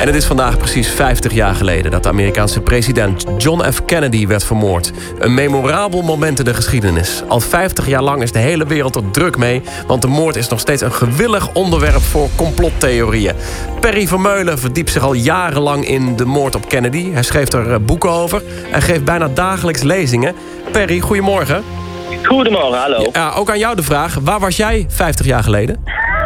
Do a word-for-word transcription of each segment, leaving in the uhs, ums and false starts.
En het is vandaag precies vijftig jaar geleden dat de Amerikaanse president John F. Kennedy werd vermoord. Een memorabel moment in de geschiedenis. Al vijftig jaar lang is de hele wereld er druk mee, want de moord is nog steeds een gewillig onderwerp voor complottheorieën. Perry Vermeulen verdiept zich al jarenlang in de moord op Kennedy. Hij schreef er boeken over en geeft bijna dagelijks lezingen. Perry, goedemorgen. Goedemorgen, hallo. Ja, ook aan jou de vraag, waar was jij vijftig jaar geleden?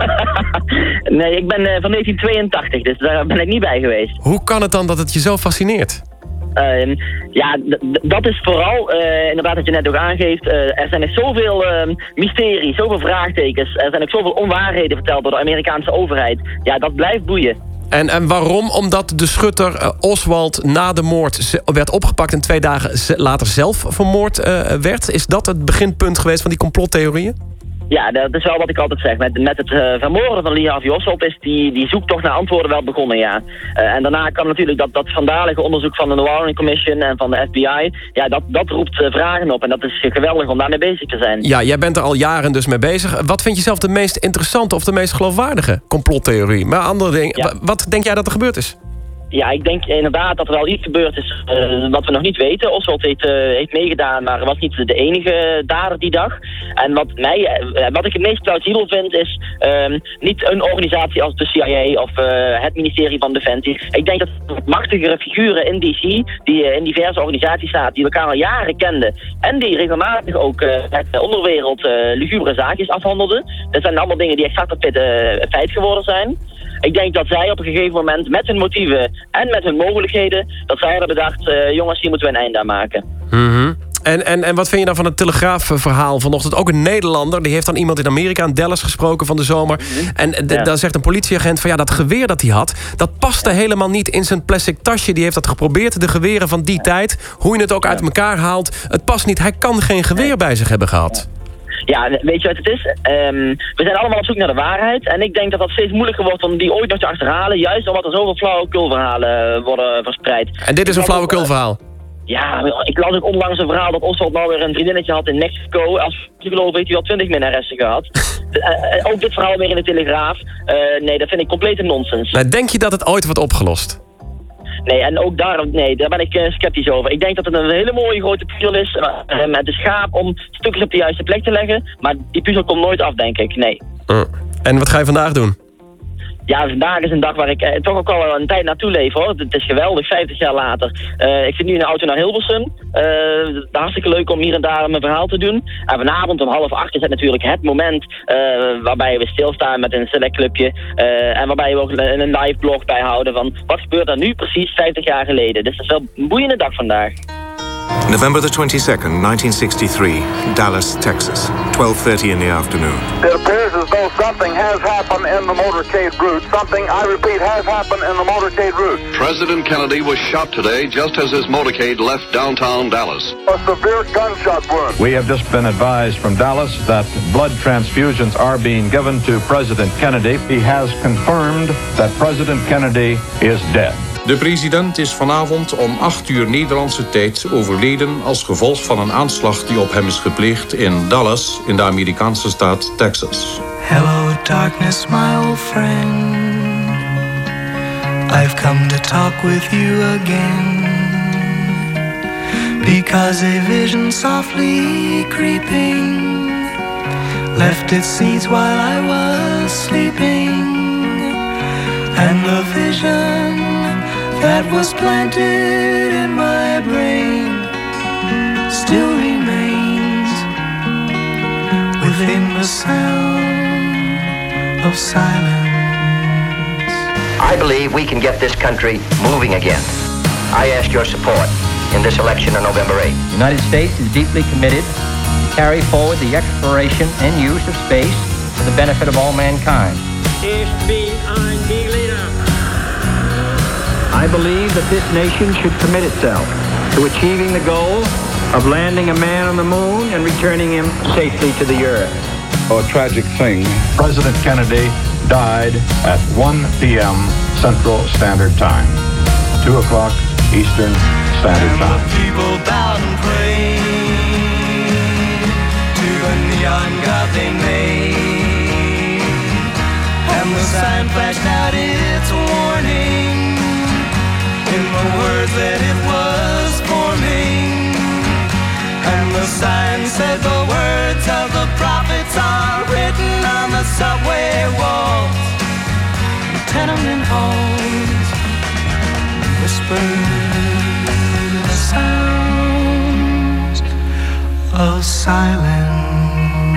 Nee, ik ben uh, van negentien tweeëntachtig, dus daar ben ik niet bij geweest. Hoe kan het dan dat het je zo fascineert? Uh, ja, d- d- dat is vooral, uh, inderdaad wat je net ook aangeeft, uh, er zijn nog zoveel uh, mysteries, zoveel vraagtekens. Er zijn ook zoveel onwaarheden verteld door de Amerikaanse overheid. Ja, dat blijft boeien. En, en waarom? Omdat de schutter uh, Oswald na de moord z- werd opgepakt en twee dagen z- later zelf vermoord uh, werd. Is dat het beginpunt geweest van die complottheorieën? Ja, dat is wel wat ik altijd zeg. Met, met het uh, vermoorden van Lee Harvey Oswald is die, die zoektocht naar antwoorden wel begonnen, ja. Uh, en daarna kan natuurlijk dat, dat schandalige onderzoek van de Warren Commission en van de F B I... ja, dat, dat roept uh, vragen op en dat is geweldig om daarmee bezig te zijn. Ja, jij bent er al jaren dus mee bezig. Wat vind je zelf de meest interessante of de meest geloofwaardige complottheorie? Maar andere dingen, ja. Wat denk jij dat er gebeurd is? Ja, ik denk inderdaad dat er wel iets gebeurd is uh, wat we nog niet weten. Oswald heeft, uh, heeft meegedaan, maar was niet de enige dader die dag. En wat, mij, uh, wat ik het meest plausibel vind is uh, niet een organisatie als de C I A of uh, het ministerie van Defensie. Ik denk dat machtigere figuren in D C, die uh, in diverse organisaties zaten, die elkaar al jaren kenden. En die regelmatig ook uh, de onderwereld uh, lugubere zaakjes afhandelden. Dat zijn allemaal dingen die exact op dit uh, feit geworden zijn. Ik denk dat zij op een gegeven moment met hun motieven en met hun mogelijkheden, dat zij hebben bedacht, uh, jongens, hier moeten we een einde aan maken. Mm-hmm. En, en, en wat vind je dan van het Telegraaf-verhaal vanochtend? Ook een Nederlander, die heeft dan iemand in Amerika, in Dallas, gesproken van de zomer. Mm-hmm. En d- ja. dan zegt een politieagent van ja, dat geweer dat hij had, dat paste helemaal niet in zijn plastic tasje. Die heeft dat geprobeerd, de geweren van die ja. tijd. Hoe je het ook ja. uit elkaar haalt, het past niet. Hij kan geen geweer ja. bij zich hebben gehad. Ja, weet je wat het is? Um, we zijn allemaal op zoek naar de waarheid. En ik denk dat dat steeds moeilijker wordt om die ooit nog te achterhalen. Juist omdat er zoveel flauwekulverhalen worden verspreid. En dit is een flauwekulverhaal? Ja, ik las ook onlangs een verhaal dat Oswald nou weer een vriendinnetje had in Mexico. Als psycholoog heeft hij al twintig minnaressen gehad. uh, ook dit verhaal weer in de Telegraaf. Uh, nee, dat vind ik complete nonsens. Maar denk je dat het ooit wordt opgelost? Nee, en ook daar, nee, daar ben ik uh, sceptisch over. Ik denk dat het een hele mooie grote puzzel is uh, met de schaap om stukjes op de juiste plek te leggen. Maar die puzzel komt nooit af, denk ik, nee. Uh. En wat ga je vandaag doen? Ja, vandaag is een dag waar ik uh, toch ook al een tijd naartoe leef, hoor. Het is geweldig, vijftig jaar later. Uh, ik zit nu in de auto naar Hilversum. Uh, hartstikke leuk om hier en daar mijn verhaal te doen. En vanavond om half acht is het natuurlijk het moment uh, waarbij we stilstaan met een select clubje. Uh, en waarbij we ook een, een live blog bijhouden van wat gebeurt er nu precies vijftig jaar geleden. Dus dat is wel een boeiende dag vandaag. November the twenty-second, nineteen sixty-three, Dallas, Texas, twelve thirty in the afternoon. It appears as though something has happened in the motorcade route. Something, I repeat, has happened in the motorcade route. President Kennedy was shot today just as his motorcade left downtown Dallas. A severe gunshot wound. We have just been advised from Dallas that blood transfusions are being given to President Kennedy. He has confirmed that President Kennedy is dead. De president is vanavond om acht uur Nederlandse tijd overleden als gevolg van een aanslag die op hem is gepleegd in Dallas, in de Amerikaanse staat Texas. Hello darkness, my old friend. I've come to talk with you again. Because a vision softly creeping left its seeds while I was sleeping. And the vision that was planted in my brain still remains within the sound of silence. I believe we can get this country moving again. I ask your support in this election on November eighth. The United States is deeply committed to carry forward the exploration and use of space for the benefit of all mankind. Ich bin ein Berliner. I believe that this nation should commit itself to achieving the goal of landing a man on the moon and returning him safely to the earth. Oh, a tragic thing. President Kennedy died at one p.m. Central Standard Time, two o'clock Eastern Standard and Time. The people bowed and prayed to the neon god they made, and the sign flashed out its warning. the sign said the words of the prophets are written on the subway walls, tenement halls, whispered the sounds of silence.